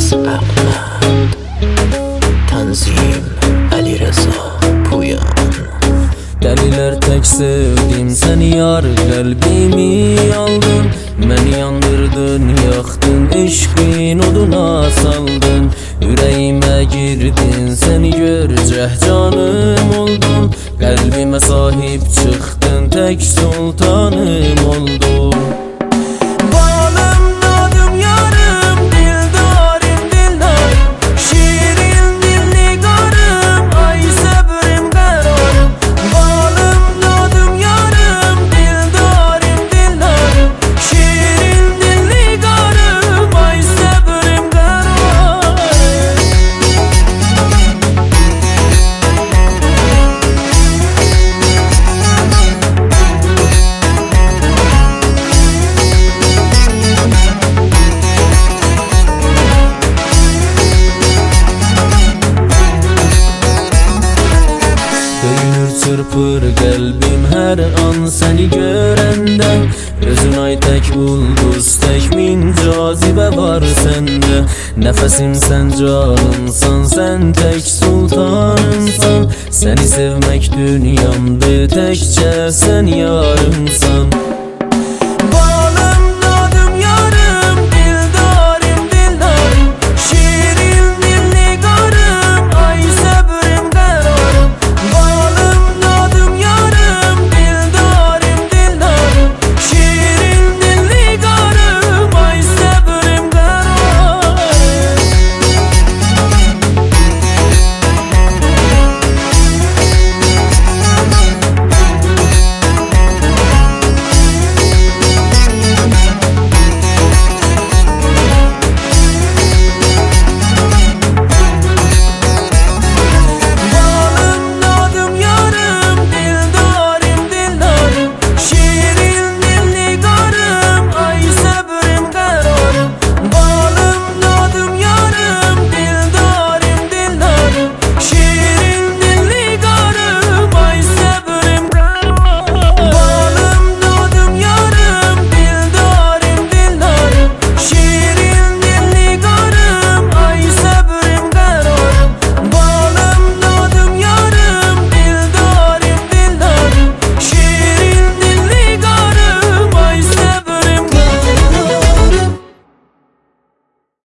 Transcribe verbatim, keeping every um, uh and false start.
Ahmed Tanzim Ali Reza Puyan. Deliler tek sevdim seni yar, kalbimi aldın, beni yandırdın, yaktın, eşkin oduna saldın. Yüreğime girdin, seni görceh canım oldun, kalbime sahip çıktın, tek sultanım oldun. Çırpır kalbim her an seni görende, gözün ay tek ulduz, tek min cazibe var sende. Nefesim sen, canımsan, sen tek sultanımsan. Seni sevmek dünyamdı, tekçe sen yarımsan.